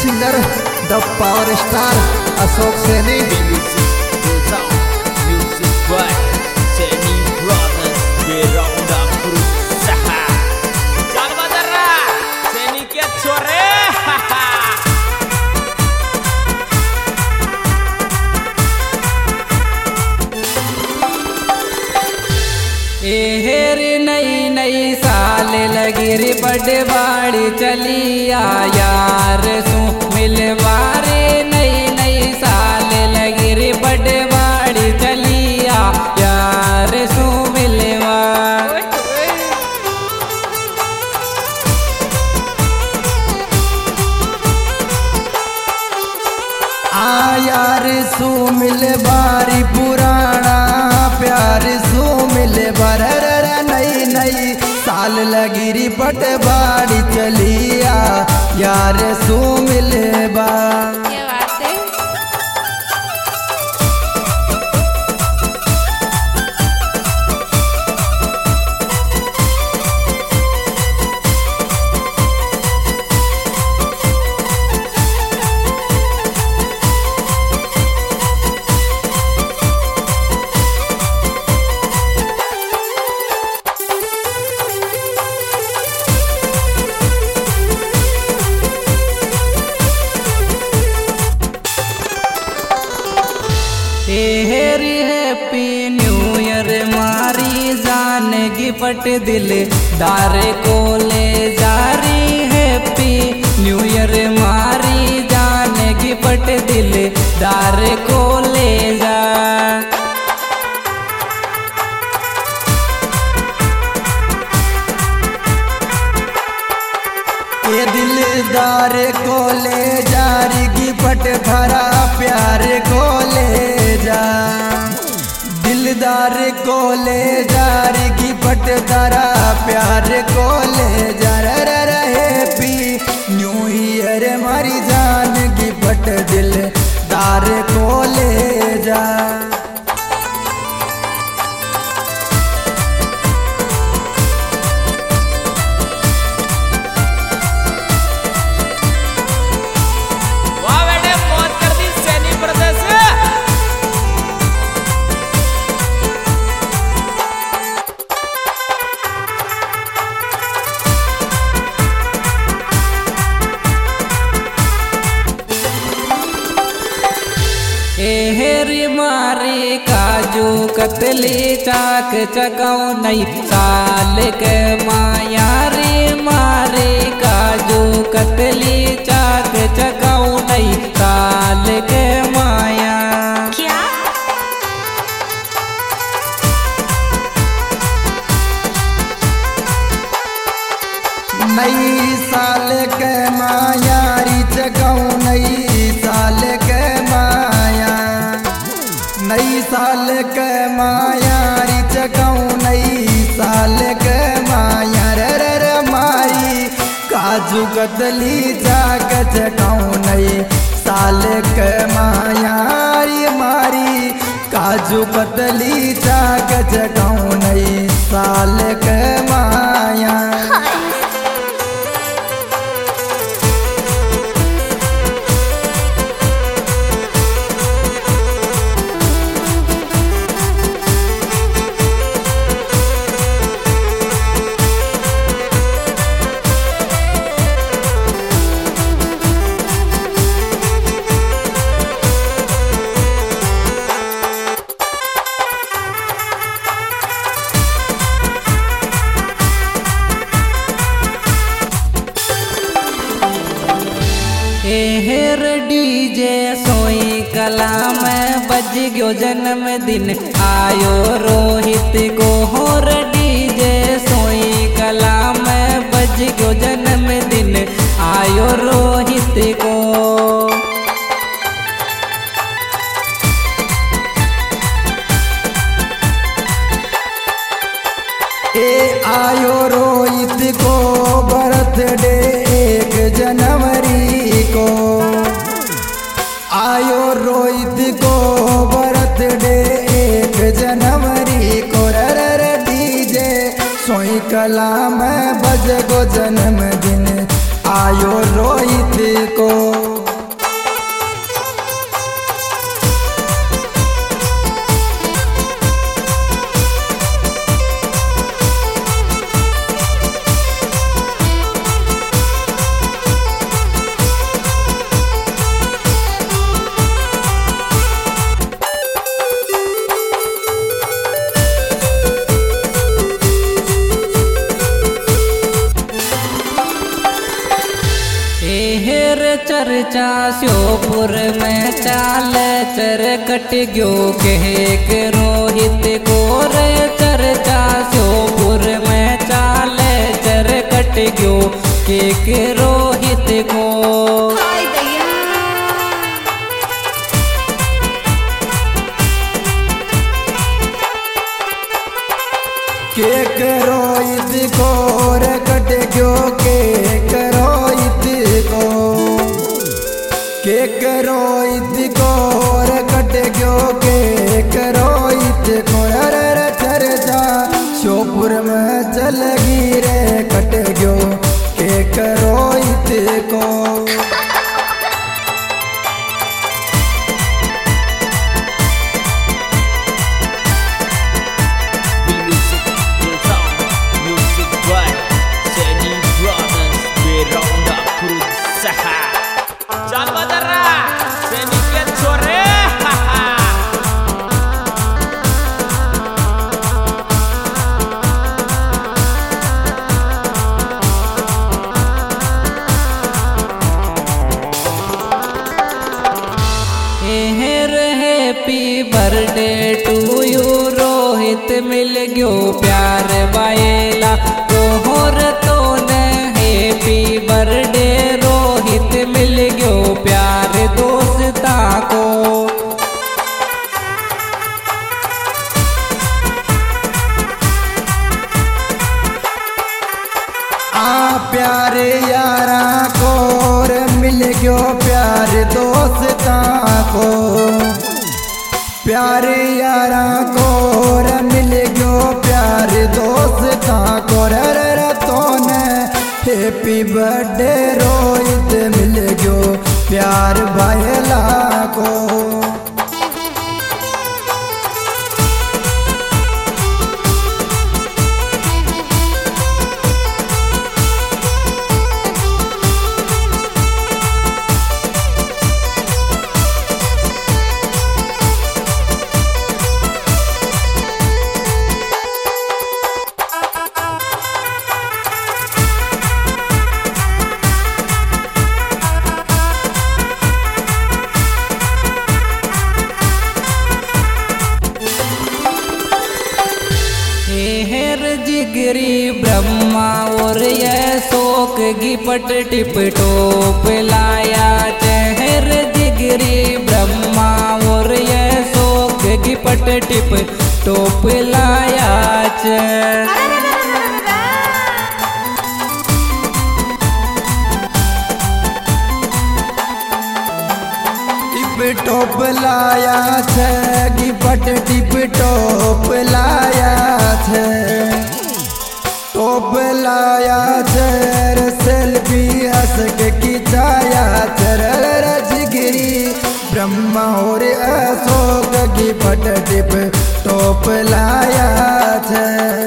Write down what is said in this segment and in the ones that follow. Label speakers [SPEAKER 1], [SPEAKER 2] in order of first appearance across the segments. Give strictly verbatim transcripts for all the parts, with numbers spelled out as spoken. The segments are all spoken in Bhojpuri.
[SPEAKER 1] Singer the power star Ashok Saini.
[SPEAKER 2] Music by Seni Brothers beronda berusaha. Jangan badara, Seni ke chore.
[SPEAKER 3] हेरी नई नई साल लगी रे बड़वाड़ी चलिया यार सू मिलवारे नई नई साल लगी रे बड़वाड़ी चलिया यार सू मिलवा।
[SPEAKER 1] आ यार सू मिलवारी पुराना प्यार सू मिले बर नई नई साल लगी री पटवाड़ी चलिया यार सू मिले बा।
[SPEAKER 3] हेरी हैप्पी न्यू ईयर मारी जान गिफ्ट दिल दार को ले जारी हैप्पी न्यू ईयर मारी जान गिफ्ट दिल दार को ले जा।
[SPEAKER 1] ये दिलदार को ले जारी गिफ्ट भरा प्यार को ले जा। दिलदार को ले जारी गिफ्ट धरा प्यार को ले जा। रहे पी न्यू ईयर मारी जान गिफ्ट दिलदार को ले जा।
[SPEAKER 3] हेरी मारी काजू कतली चाक चकाऊ नई साल के मायारी मारी काजू कतली चाक चकाऊ नई साल के माया।
[SPEAKER 4] क्या
[SPEAKER 1] नई साल के मायारी चकाऊ नई साल के माया। नई साल के मायारी चकाऊ नई साल के माया। रे रे मारी काजू कतली जाक चकाऊ नई साल के मायारी मारी काजू कतली जाक चकाऊ नई साल के माया।
[SPEAKER 3] हेर डीजे सोई कला में बज गयो जन्मदिन आयो रोहित को होर डीजे सोई कला में बज गयो जन्मदिन आयो रोहित को।
[SPEAKER 1] ए आयो रोहित को बर्थडे एक जनवरी को। आयो रोहित को बर्थडे एक जनवरी को। रर डीजे सोई कला में बज गो जन्मदिन आयो रोहित को।
[SPEAKER 3] एहर चर्चा श्योपुर में चाल चर कट गयो कह के रोहित को रे चर्चा श्योपुर में चाल चर कट गयो के के रोहित को
[SPEAKER 1] के करो इत को रे कट गयो के करो इत को के करो इत को रे कट गयो के करो इत को रे रे चर्चा श्योपुर में चल गिरे कट गयो के करो इत को
[SPEAKER 3] बर्थडे टू यू रोहित मिल गयो प्यार बाएला तोहर तो न हैप्पी बर्थडे रोहित मिल गयो प्यार दोस्ता को
[SPEAKER 1] आ प्यारे यारा को मिल गयो प्यार दोस्ता को प्यारे यारा को मिल गयो प्यार दोस्ता को रे तो ने हैप्पी बर्थडे रोहित मिल गयो प्यार भाईला को
[SPEAKER 3] जिगरी ब्रह्मा और ये शोक की पट टिप टोप लाया चहर जिगरी ब्रह्मा और ये शोक की पट टिप टोप लाया
[SPEAKER 1] टिप टोप लाया छे गिपट टिप टोप लाया छे टोप लाया छे सेल्फी हंस के खिंचाया छे रजगिरी ब्रह्मा और अशोक गिपट टिप टोप लाया छे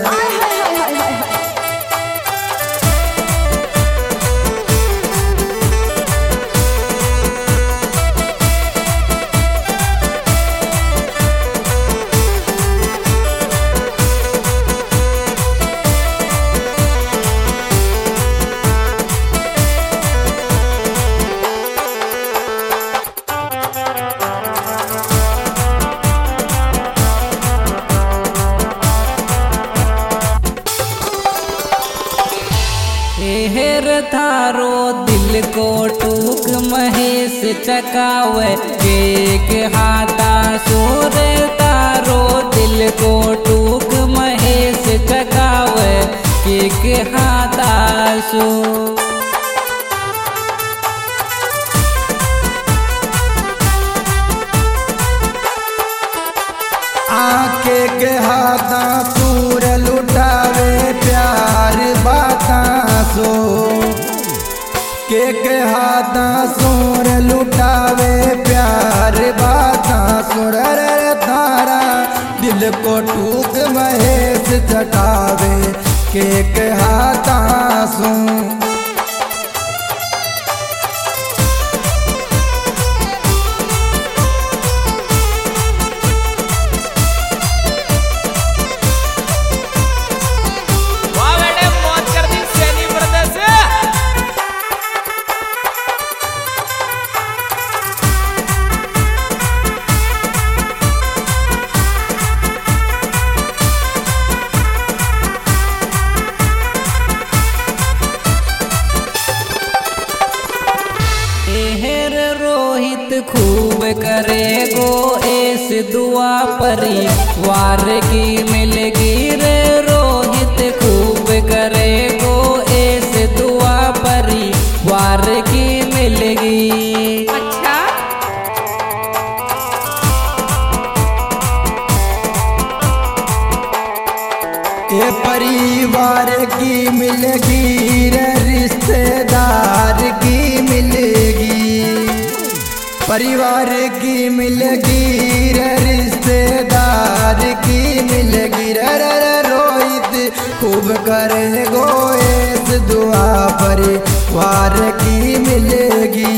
[SPEAKER 3] हेर थारो दिल को टूक महेश चकावे केक हाथा सूर तारो दिल को टूक महेश चकावे केक हाथा सू
[SPEAKER 1] आके के हाथा सूर लुटावे प्यार बाता सो के के हाथा सूर लुटावे प्यार बाता सुर थारा दिल को टूक महेश चटावे के के हाथा सू
[SPEAKER 3] रोहित खूब करे गो ऐस दुआ परिवार की मिलेगी रे रोहित खूब करे गो ऐस दुआ परिवार की मिलेगी।
[SPEAKER 4] अच्छा
[SPEAKER 1] ये परिवार की मिलेगी रे रिश्तेदार की मिलेगी, परिवार की मिलेगी रे रिश्तेदार की मिलेगी रे रे रे रोहित खूब करे गो ऐस दुआ परिवार की मिलेगी।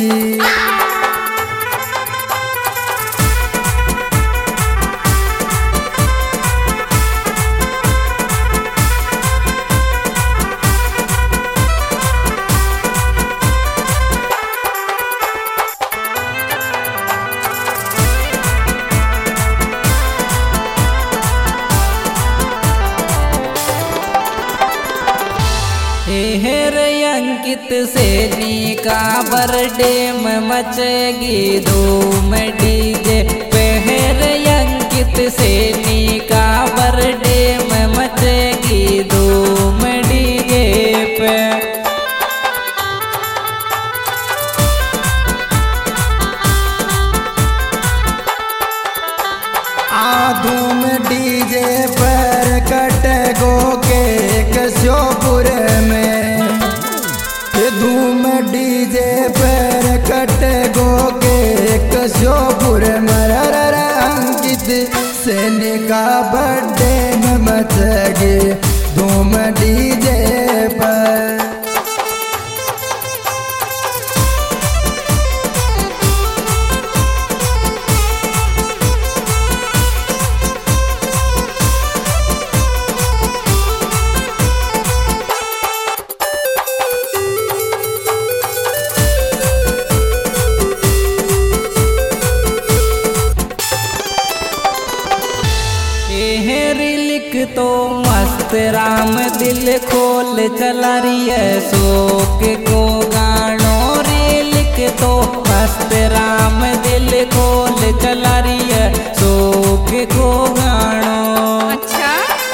[SPEAKER 3] हेरे अंकित सैनी का बर्थडे में मचेगी धूम डीजे पे, हेरे अंकित सैनी का बर्थडे में मचेगी धूम डीजे पे।
[SPEAKER 1] धूम डीजे पर कटगो केक श्योपुर में, धूम डीजे पर कटगो केक श्योपुर में अंकित सैनी का बर्थडे में मचेगी धूम डीजे पर।
[SPEAKER 3] तो मस्त राम दिल खोल चला रही है शोक को गानो रे लिख तो मस्त राम दिल खोल चला रही है शोक को गानो।
[SPEAKER 4] अच्छा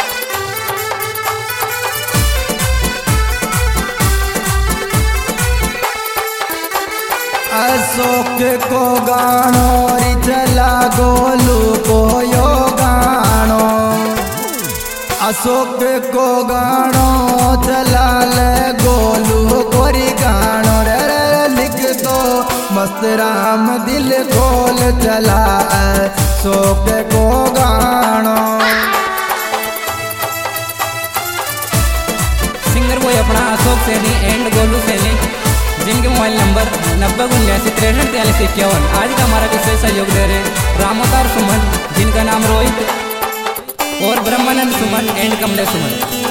[SPEAKER 1] अशोक को गानो री चला गोलू को यो गानो, अशोक को गानो चला ले गोलू कोरी गानो रे रे लिख दो मस्त राम दिल खोल चला अशोक को गानो।
[SPEAKER 3] सिंगर कोई अपना अशोक सैनी एंड गोलू सैनी, जिनके मोबाइल नंबर नब्बे उन्यासी तिरसठ तैंतालीस इक्यावन। आज का हमारा विशेष सहयोग दे रहे रामोतार सुमन, जिनका नाम रोहित और ब्रह्मानंद सुमन एंड कमलेश सुमन।